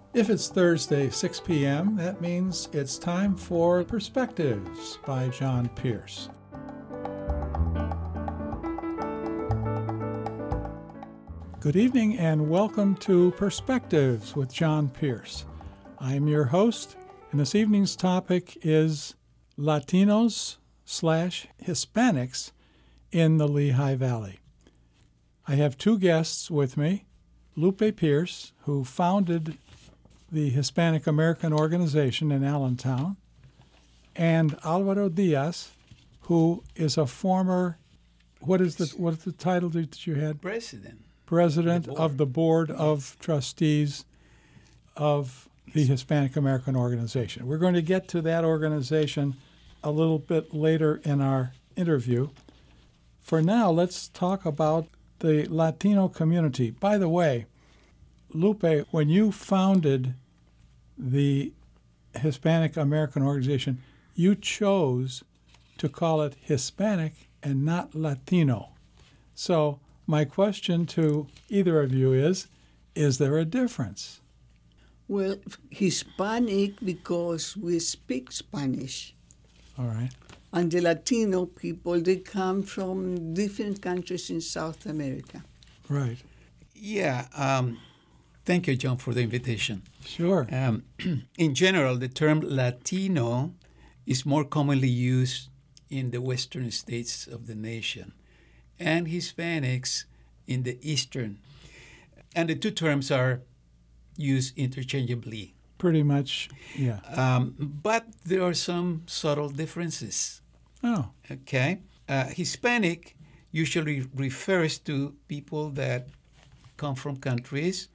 If it's Thursday, 6 p.m., that means it's time for Perspectives by John Pierce. Good evening and welcome to Perspectives with John Pierce. I'm your host, and this evening's topic is Latinos/Hispanics in the Lehigh Valley. I have two guests with me, Lupe Pierce, who founded the Hispanic American Organization in Allentown, and Alvaro Diaz, who is a former, what is the title that you had? President of the Board of Trustees of the Hispanic American Organization. We're going to get to that organization a little bit later in our interview. For now, let's talk about the Latino community. By the way, Lupe, when you founded the Hispanic American Organization, you chose to call it Hispanic and not Latino. So my question to either of you is there a difference? Well, Hispanic because we speak Spanish. All right. And the Latino people, they come from different countries in South America. Right. Yeah. Thank you, John, for the invitation. Sure. In general, the term Latino is more commonly used in the western states of the nation, and Hispanics in the eastern. And the two terms are used interchangeably. Pretty much, yeah. But there are some subtle differences. Oh. Okay. Hispanic usually refers to people that come from countries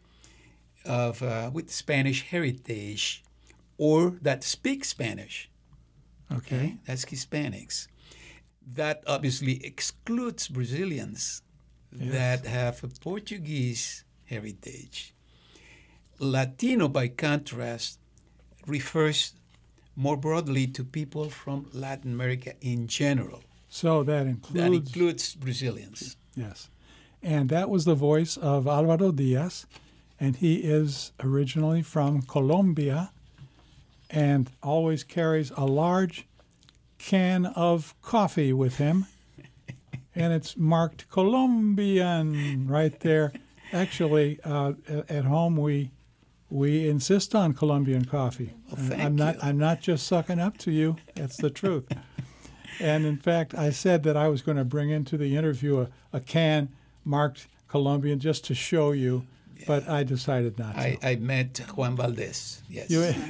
with Spanish heritage or that speak Spanish. Okay. That's Hispanics. That obviously excludes Brazilians that have a Portuguese heritage. Latino, by contrast, refers more broadly to people from Latin America in general. So that includes Brazilians. Yes. And that was the voice of Alvaro Diaz, and he is originally from Colombia and always carries a large can of coffee with him, and it's marked Colombian right there. Actually, at home we insist on Colombian coffee. Well, I'm not just sucking up to you. That's the truth. And in fact, I said that I was going to bring into the interview a can marked Colombian just to show you, but I decided not to. I met Juan Valdez, yes.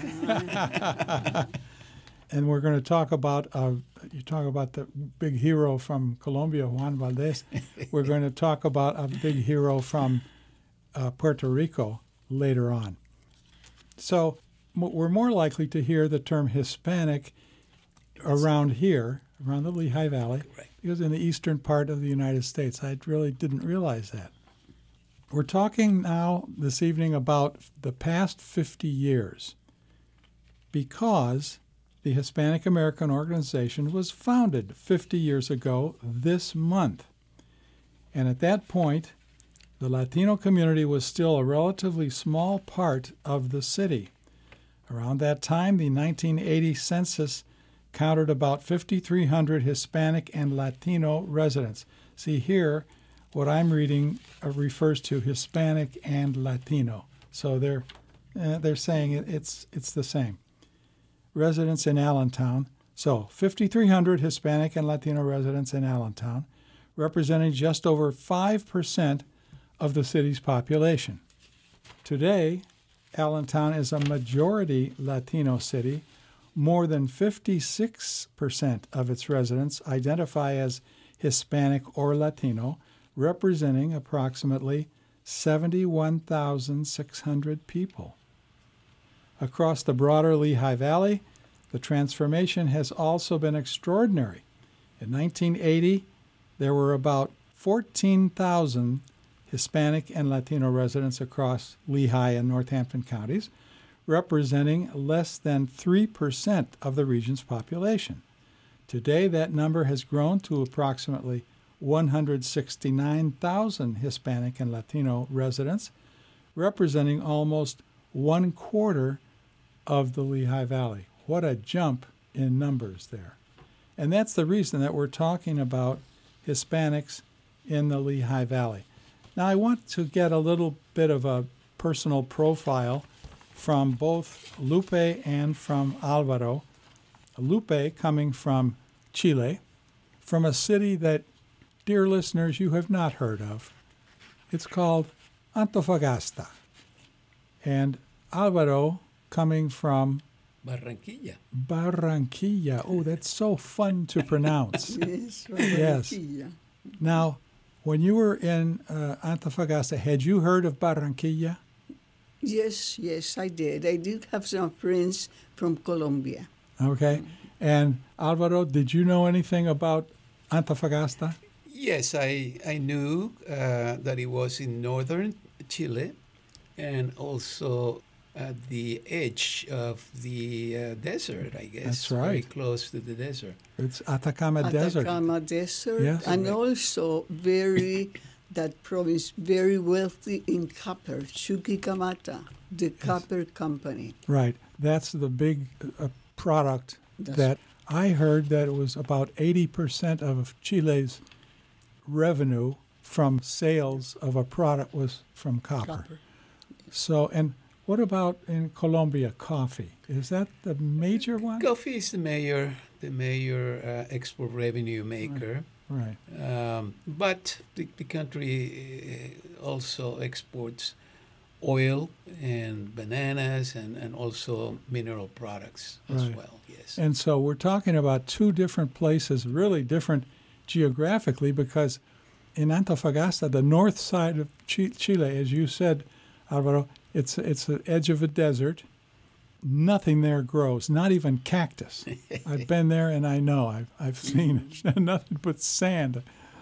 And we're going to talk about, you talk about the big hero from Colombia, Juan Valdez. We're going to talk about a big hero from Puerto Rico later on. So we're more likely to hear the term Hispanic around here, around the Lehigh Valley, right, because in the eastern part of the United States. I really didn't realize that. We're talking now this evening about the past 50 years because the Hispanic American Organization was founded 50 years ago this month. And at that point, the Latino community was still a relatively small part of the city. Around that time, the 1980 census counted about 5,300 Hispanic and Latino residents. See here, what I'm reading refers to Hispanic and Latino. So they're saying it's the same. Residents in Allentown. So 5,300 Hispanic and Latino residents in Allentown, representing just over 5% of the city's population. Today, Allentown is a majority Latino city. More than 56% of its residents identify as Hispanic or Latino, representing approximately 71,600 people. Across the broader Lehigh Valley, the transformation has also been extraordinary. In 1980, there were about 14,000 Hispanic and Latino residents across Lehigh and Northampton counties, representing less than 3% of the region's population. Today, that number has grown to approximately 169,000 Hispanic and Latino residents, representing almost 1/4 of the Lehigh Valley. What a jump in numbers there. And that's the reason that we're talking about Hispanics in the Lehigh Valley. Now, I want to get a little bit of a personal profile from both Lupe and from Alvaro. Lupe coming from Chile, from a city that, dear listeners, you have not heard of. It's called Antofagasta. And Alvaro coming from Barranquilla. Barranquilla. Oh, that's so fun to pronounce. Yes, Yes. Barranquilla. Now, when you were in Antofagasta, had you heard of Barranquilla? Yes, I did. I did have some friends from Colombia. Okay. And Alvaro, did you know anything about Antofagasta? Yes, I knew that it was in northern Chile and also at the edge of the desert, I guess. That's right. Very close to the desert. It's Atacama Desert. Atacama Desert. Yes. And Correct. also that province, very wealthy in copper, Chuquicamata, the copper company. Right. That's the big product That's that I heard that it was about 80% of Chile's revenue from sales of a product was from copper. So, and what about in Colombia, coffee? Is that the major one? Coffee is the major export revenue maker. Right. But the country also exports oil and bananas and also mineral products as Right. well. Yes. And so we're talking about two different places, really different geographically, because in Antofagasta, the north side of Chile, as you said, Alvaro, it's the edge of a desert. Nothing there grows, not even cactus. I've been there and I know. I've seen it. Nothing but sand.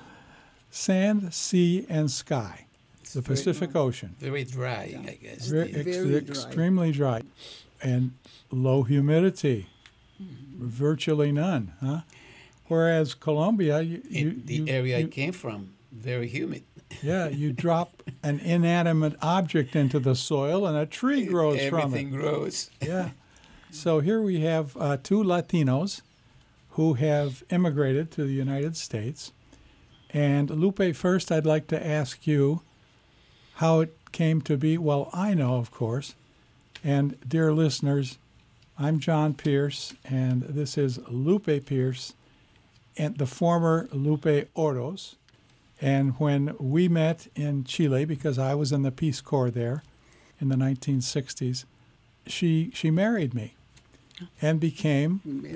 Sand, sea, and sky. It's The very- Pacific Ocean. Very dry, I guess. Very dry. Extremely dry. And low humidity. Virtually none. Huh? Whereas Colombia, In the area I came from, very humid. yeah, you drop an inanimate object into the soil and a tree grows from it. Everything grows. Yeah. So here we have two Latinos who have immigrated to the United States. And Lupe, first I'd like to ask you how it came to be. Well, I know, of course. And dear listeners, I'm John Pierce, and this is Lupe Pierce, and the former Lupe Oros. And when we met in Chile, because I was in the Peace Corps there in the 1960s, she married me and became,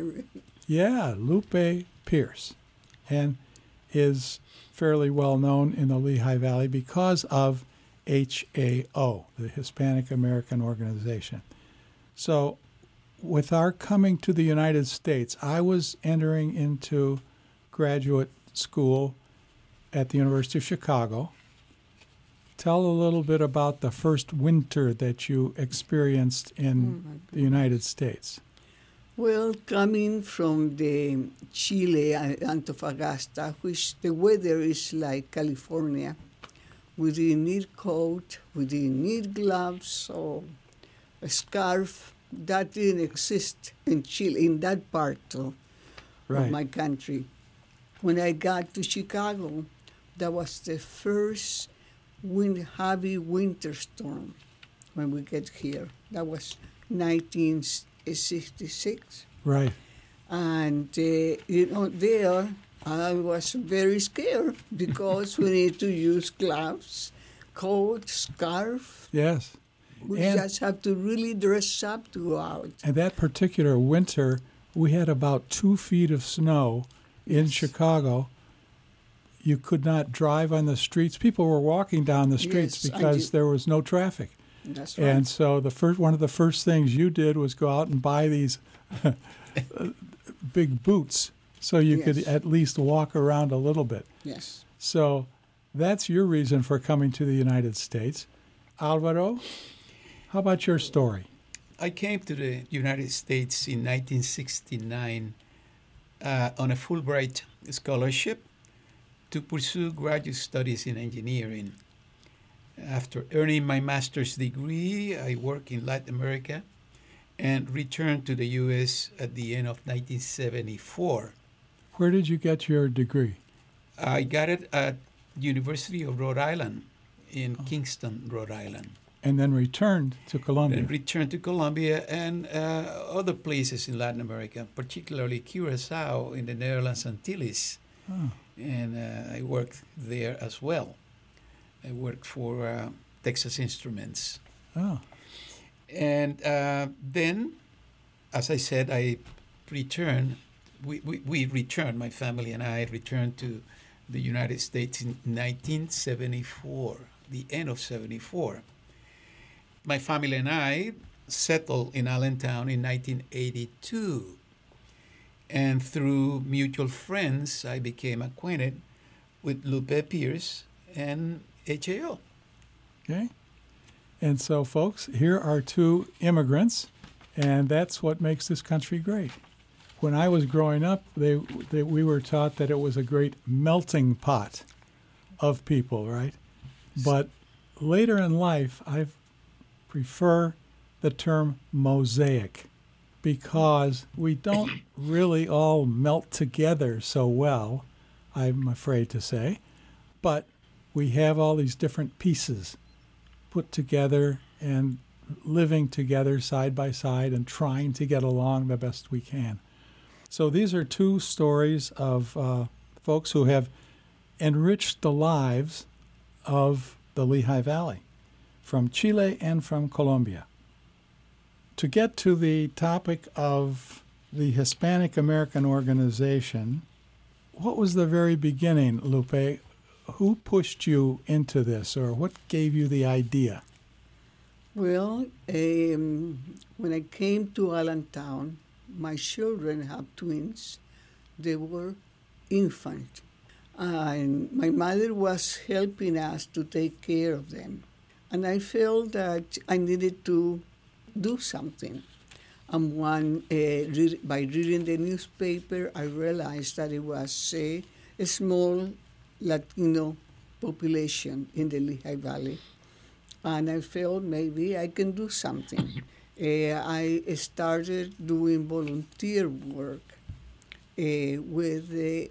Lupe Pierce, and is fairly well known in the Lehigh Valley because of HAO, the Hispanic American Organization. So with our coming to the United States, I was entering into graduate school at the University of Chicago. Tell a little bit about the first winter that you experienced in the United States. Well, coming from the Chile, Antofagasta, which the weather is like California, we didn't need coat, we didn't need gloves or a scarf. That didn't exist in Chile, in that part of my country. When I got to Chicago, that was the first heavy winter storm when we get here. That was 1966. Right. And, there I was very scared because we need to use gloves, coat, scarf. Yes. We And- just have to really dress up to go out. And that particular winter, we had about 2 feet of snow in Chicago. You could not drive on the streets. People were walking down the streets Yes, because there was no traffic. That's right. And so one of the first things you did was go out and buy these big boots so you could Yes. at least walk around a little bit. Yes. So that's your reason for coming to the United States. Alvaro, how about your story? I came to the United States in 1969 on a Fulbright scholarship to pursue graduate studies in engineering. After earning my master's degree, I worked in Latin America and returned to the U.S. at the end of 1974. Where did you get your degree? I got it at University of Rhode Island in Kingston, Rhode Island. And then returned to Colombia. And returned to Colombia and other places in Latin America, particularly Curacao in the Netherlands Antilles. Oh. And I worked there as well. I worked for Texas Instruments. Oh. And then, as I said, I returned. We returned, my family and I returned to the United States in 1974, the end of 74. My family and I settled in Allentown in 1982. And through mutual friends, I became acquainted with Lupe Pierce and HAO. Okay. And so, folks, here are two immigrants, and that's what makes this country great. When I was growing up, we were taught that it was a great melting pot of people, right? But later in life, I prefer the term mosaic because we don't really all melt together so well, I'm afraid to say, but we have all these different pieces put together and living together side by side and trying to get along the best we can. So these are two stories of folks who have enriched the lives of the Lehigh Valley, from Chile and from Colombia. To get to the topic of the Hispanic American Organization, what was the very beginning, Lupe? Who pushed you into this, or what gave you the idea? Well, when I came to Allentown, my children have twins. They were infant. And my mother was helping us to take care of them. And I felt that I needed to do something. And by reading the newspaper, I realized that it was a small Latino population in the Lehigh Valley. And I felt maybe I can do something. I started doing volunteer work with the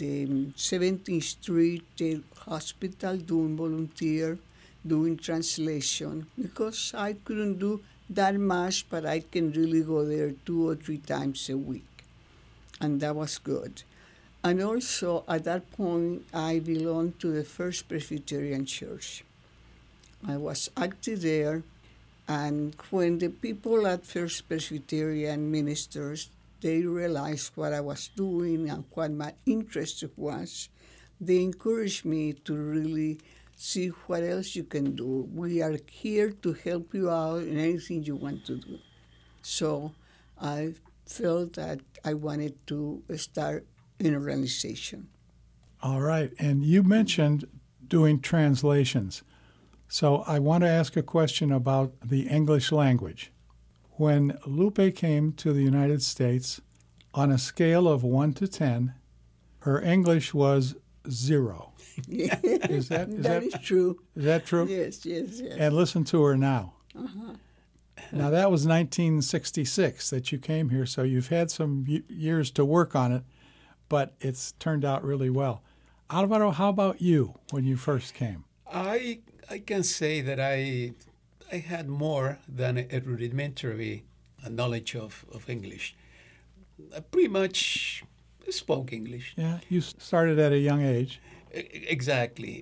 17th Street Hospital, doing volunteer, doing translation, because I couldn't do that much, but I can really go there 2 or 3 times a week. And that was good. And also, at that point, I belonged to the First Presbyterian Church. I was active there, and when the people at First Presbyterian ministers, they realized what I was doing and what my interest was, they encouraged me to really see what else you can do. We are here to help you out in anything you want to do. So I felt that I wanted to start an organization. All right. And you mentioned doing translations. So I want to ask a question about the English language. When Lupe came to the United States, on a scale of 1 to 10, her English was 0. Is that is true. Is that true? Yes. And listen to her now. Uh-huh. Now, that was 1966 that you came here, so you've had some years to work on it, but it's turned out really well. Alvaro, how about you when you first came? I can say that I had more than a rudimentary knowledge of English. I pretty much spoke English. Yeah, you started at a young age. Exactly.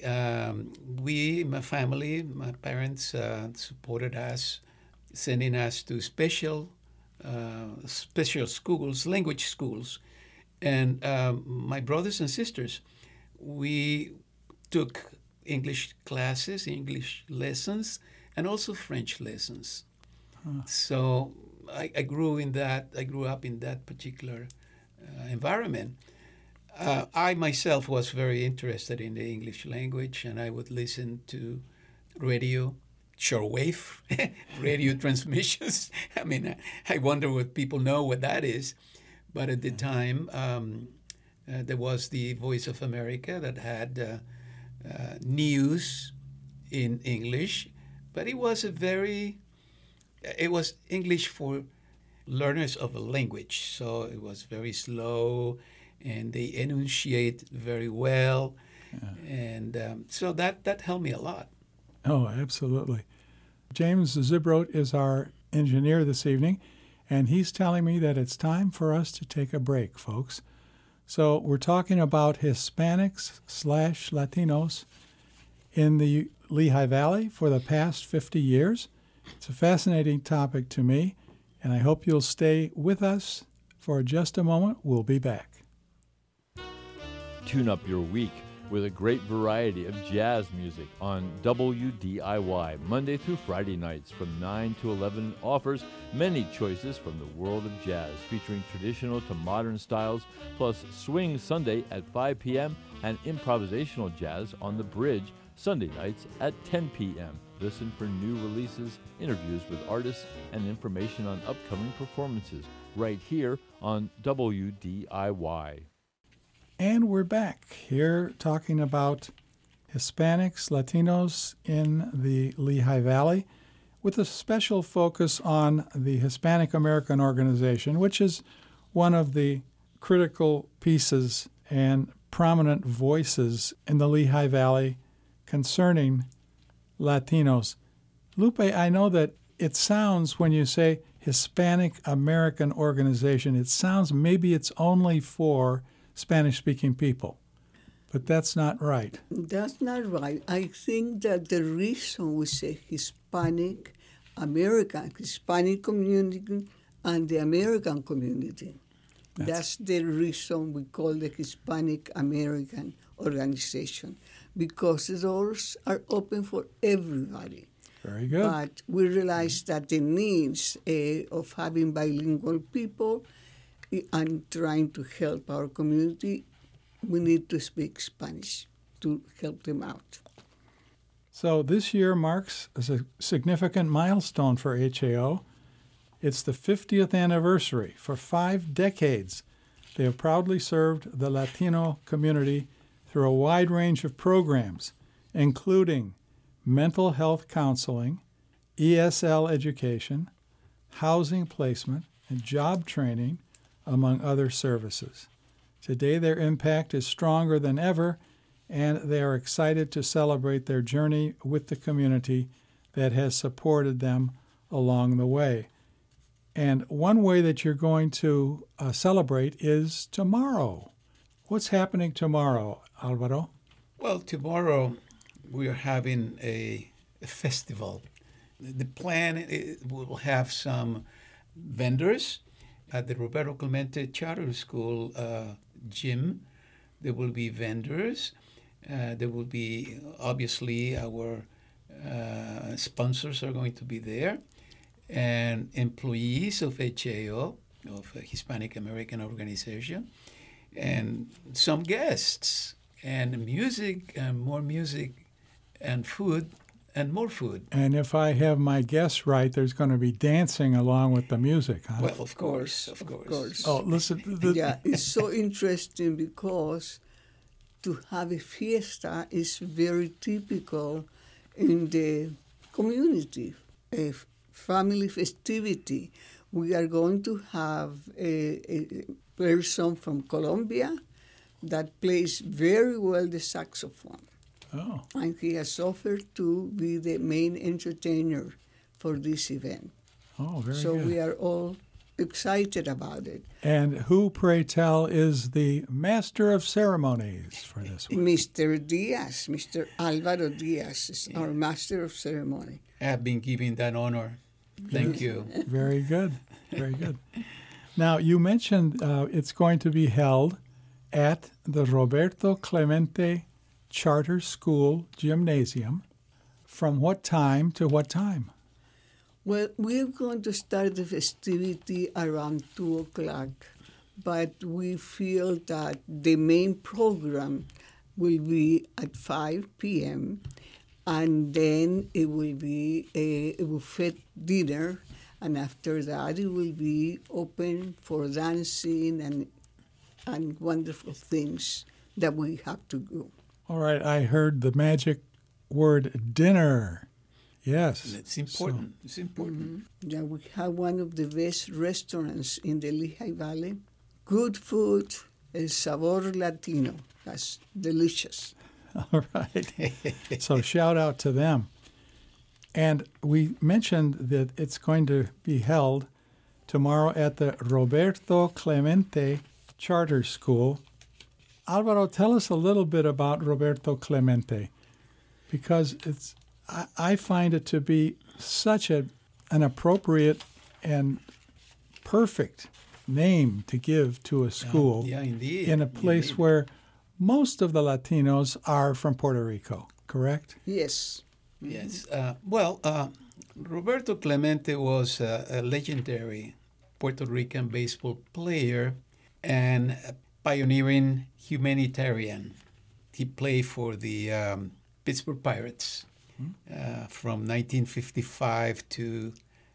My family, my parents supported us, sending us to special schools, language schools. And my brothers and sisters, we took English classes, English lessons, and also French lessons. Huh. So I grew up in that particular environment. I myself was very interested in the English language, and I would listen to radio, shortwave radio transmissions. I mean, I wonder what people know what that is. But at the time, there was the Voice of America that had news in English, but it was English for learners of a language. So it was very slow, and they enunciate very well, and so that helped me a lot. Oh, absolutely. James Zibrote is our engineer this evening, and he's telling me that it's time for us to take a break, folks. So we're talking about Hispanics/Latinos in the Lehigh Valley for the past 50 years. It's a fascinating topic to me, and I hope you'll stay with us for just a moment. We'll be back. Tune up your week with a great variety of jazz music on WDIY. Monday through Friday nights from 9 to 11 offers many choices from the world of jazz, featuring traditional to modern styles, plus Swing Sunday at 5 p.m. and improvisational jazz on the Bridge Sunday nights at 10 p.m. Listen for new releases, interviews with artists, and information on upcoming performances right here on WDIY. And we're back here talking about Hispanics, Latinos in the Lehigh Valley, with a special focus on the Hispanic American Organization, which is one of the critical pieces and prominent voices in the Lehigh Valley concerning Latinos. Lupe, I know that it sounds, when you say Hispanic American Organization, it sounds maybe it's only for Spanish-speaking people, but that's not right. That's not right. I think that the reason we say Hispanic American, Hispanic community, and the American community, that's the reason we call the Hispanic American Organization, because the doors are open for everybody. Very good. But we realize that the needs of having bilingual people and trying to help our community, we need to speak Spanish to help them out. So this year marks a significant milestone for HAO. It's the 50th anniversary. For 5 decades, they have proudly served the Latino community through a wide range of programs, including mental health counseling, ESL education, housing placement, and job training, among other services. Today, their impact is stronger than ever, and they are excited to celebrate their journey with the community that has supported them along the way. And one way that you're going to celebrate is tomorrow. What's happening tomorrow, Alvaro? Well, tomorrow we are having a festival. The plan is we'll have some vendors at the Roberto Clemente Charter School gym. There will be vendors. There will be, obviously, our sponsors are going to be there, and employees of HAO, of Hispanic American Organization, and some guests, and music, and more music, and food, and more food. And if I have my guess right, there's going to be dancing along with the music, huh? Well, of course. Oh, listen. Yeah, it's so interesting because to have a fiesta is very typical in the community, a family festivity. We are going to have a person from Colombia that plays very well the saxophone. Oh. And he has offered to be the main entertainer for this event. Oh, very so good. We are all excited about it. And who, pray tell, is the master of ceremonies for this one? Mr. Diaz, Mr. Alvaro Diaz is our master of ceremony. I have been given that honor. Thank you. Very good. Very good. Now, you mentioned it's going to be held at the Roberto Clemente Charter School Gymnasium. From what time to what time? Well, we're going to start the festivity around 2 o'clock, but we feel that the main program will be at 5 p.m., and then it will be a buffet dinner, and after that it will be open for dancing and wonderful things that we have to do. All right, I heard the magic word dinner. Yes. It's important. It's important. Yeah, we have one of the best restaurants in the Lehigh Valley. Good food, El Sabor Latino. That's delicious. All right. So shout out to them. And we mentioned that it's going to be held tomorrow at the Roberto Clemente Charter School. Alvaro, tell us a little bit about Roberto Clemente, because I find it to be such an appropriate and perfect name to give to a school indeed. in a place Indeed. where most of the Latinos are from Puerto Rico, correct? Yes. Yes. Roberto Clemente was a legendary Puerto Rican baseball player and a pioneering humanitarian. He played for the Pittsburgh Pirates from 1955 to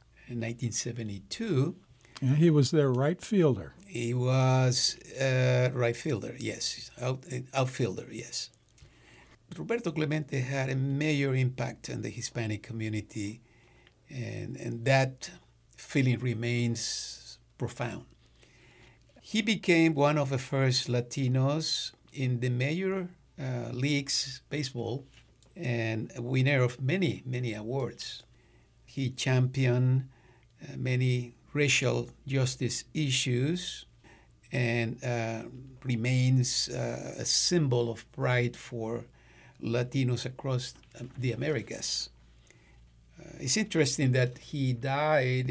1972. Yeah, he was their right fielder. He was right fielder, yes. Outfielder, yes. Roberto Clemente had a major impact on the Hispanic community, and that feeling remains profound. He became one of the first Latinos in the major leagues baseball and a winner of many, many awards. He championed many racial justice issues and remains a symbol of pride for Latinos across the Americas. It's interesting that he died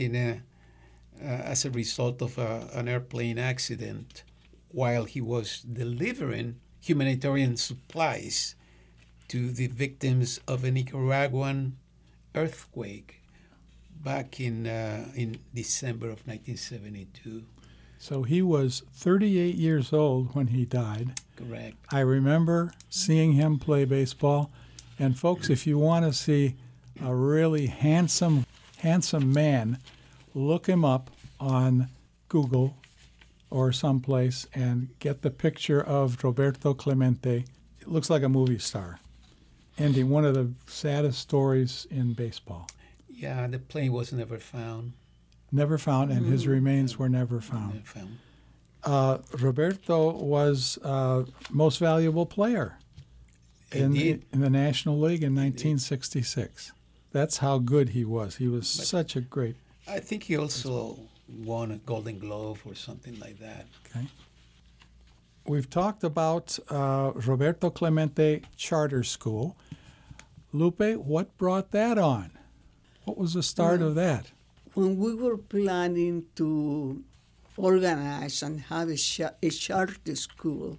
as a result of an airplane accident while he was delivering humanitarian supplies to the victims of a Nicaraguan earthquake back in December of 1972. So he was 38 years old when he died. Correct. I remember seeing him play baseball. And folks, if you want to see a really handsome man, look him up on Google or someplace and get the picture of Roberto Clemente. It looks like a movie star, ending one of the saddest stories in baseball. Yeah, the plane was never found. Never found, and his remains were never found. Never found. Roberto was most valuable player in the National League in 1966. That's how good he was. He was such a great... I think he also won a Golden Glove or something like that. Okay. We've talked about Roberto Clemente Charter School. Lupe, what brought that on? What was the start of that? When we were planning to organize and have a charter school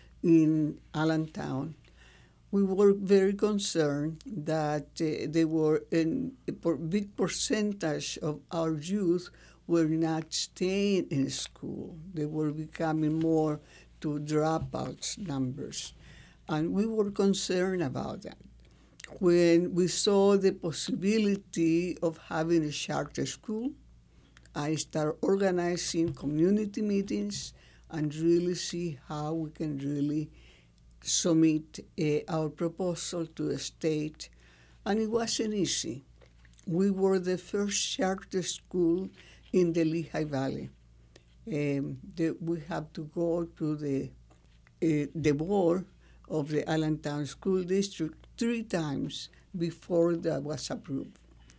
in Allentown, we were very concerned that there were a big percentage of our youth were not staying in school. They were becoming more to dropouts numbers. And we were concerned about that. When we saw the possibility of having a charter school, I started organizing community meetings and really see how we can really submit our proposal to the state. And it wasn't easy. We were the first charter school in the Lehigh Valley. We have to go to the board of the Allentown School District 3 times before that was approved.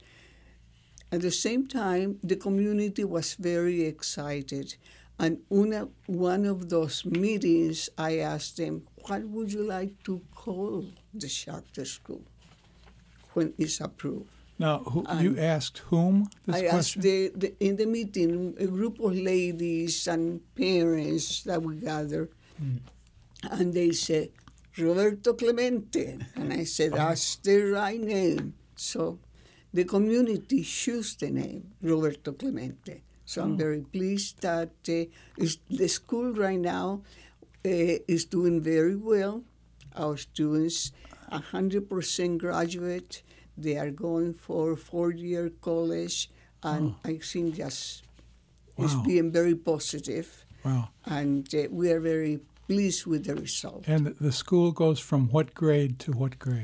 At the same time, the community was very excited. And one of those meetings, I asked them, what would you like to call the charter school when it's approved? Now, you asked whom this question? I asked in the meeting, a group of ladies and parents that we gathered, and they said, Roberto Clemente. And I said, that's the right name. So the community chose the name, Roberto Clemente. So I'm very pleased that the school right now is doing very well. Our students, 100% graduate. They are going for 4-year college, and I think it's being very positive. Wow. And we are very pleased with the result. And the school goes from what grade to what grade?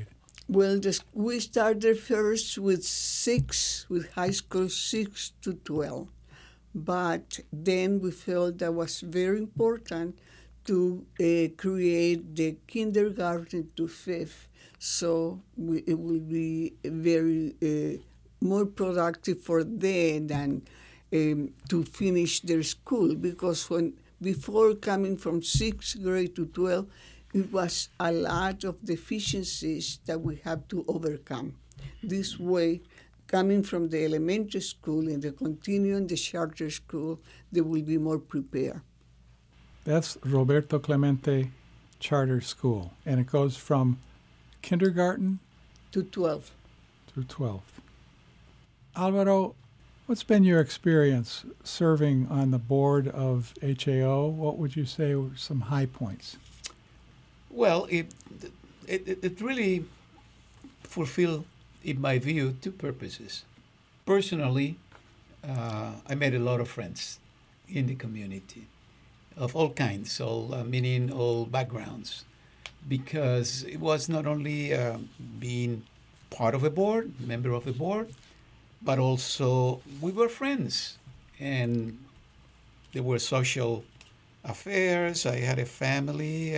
Well, we started first with high school 6 to 12. But then we felt that was very important to create the kindergarten to fifth, so it will be very more productive for them than to finish their school, because before coming from sixth grade to 12, it was a lot of deficiencies that we have to overcome. This way, coming from the elementary school and the continuing the charter school, they will be more prepared. That's Roberto Clemente Charter School, and it goes from kindergarten to 12. through 12th. Alvaro, what's been your experience serving on the board of HAO? What would you say were some high points? Well, it really fulfilled, in my view, two purposes. Personally, I made a lot of friends in the community of all kinds, meaning all backgrounds, because it was not only being part of a board, member of a board, but also we were friends, and there were social affairs. I had a family,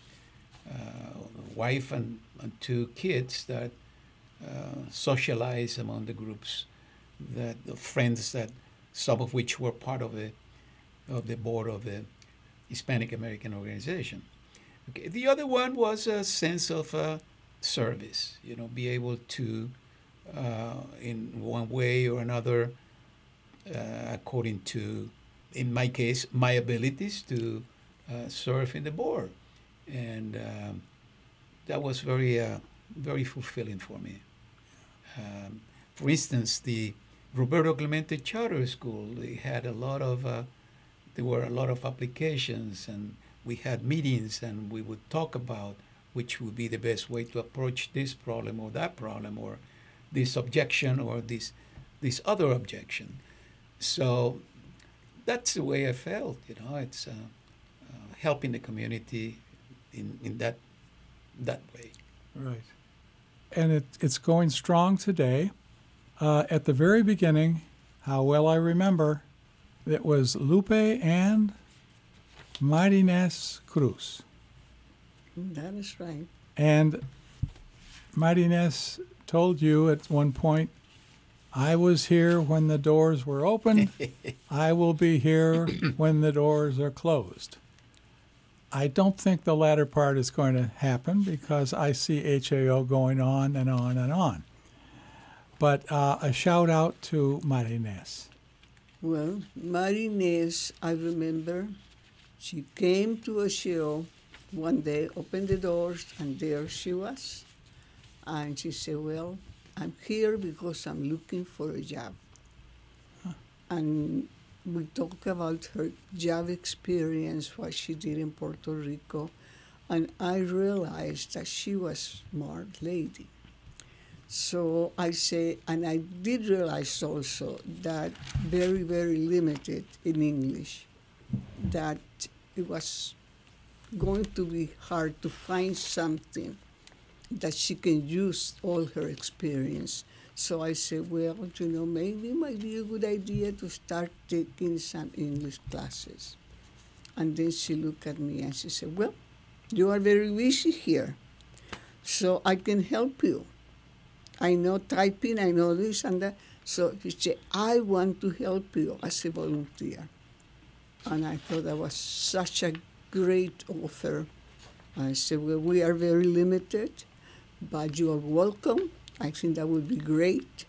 wife and two kids that socialize among the groups, the friends that some of which were part of the board of the Hispanic American Organization. Okay. The other one was a sense of service, be able to, in one way or another, according to, in my case, my abilities to serve in the board. And that was very, very fulfilling for me. For instance, the Roberto Clemente Charter School, there were a lot of applications, and we had meetings, and we would talk about which would be the best way to approach this problem or that problem, or this objection or this other objection. So that's the way I felt. It's helping the community in that way. Right. And it's going strong today. At the very beginning, how well I remember, it was Lupe and Marinés Cruz. That is right. And Marinés told you at one point, I was here when the doors were open. I will be here when the doors are closed. I don't think the latter part is going to happen, because I see HAO going on and on and on. But a shout out to Marinés. Well, Marinés, I remember, she came to a show one day, opened the doors, and there she was. And she said, well, I'm here because I'm looking for a job. Huh. And we talked about her job experience, what she did in Puerto Rico, and I realized that she was a smart lady. So I say, and I did realize also that very, very limited in English, that it was going to be hard to find something that she can use all her experience. So I said, well, maybe it might be a good idea to start taking some English classes. And then she looked at me and she said, well, you are very busy here, so I can help you. I know typing, I know this and that. So she said, I want to help you as a volunteer. And I thought that was such a great offer. I said, well, we are very limited, but you are welcome. I think that would be great.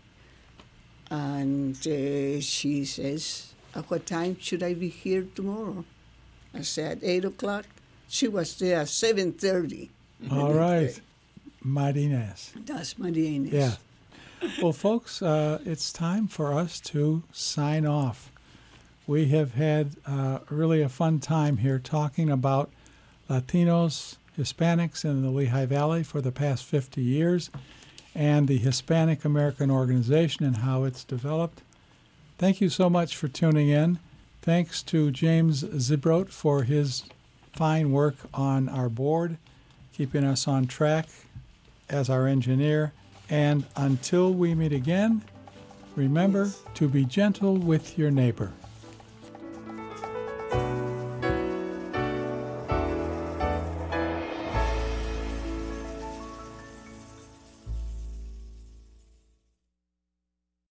And she says, at what time should I be here tomorrow? I said, 8 o'clock. She was there at 7:30. All right. Marinés. That's Marinés. Yeah. Well, folks, it's time for us to sign off. We have had really a fun time here talking about Latinos, Hispanics in the Lehigh Valley for the past 50 years and the Hispanic American Organization and how it's developed. Thank you so much for tuning in. Thanks to James Zibroat for his fine work on our board, keeping us on track. as our engineer. And until we meet again, remember Yes. to be gentle with your neighbor.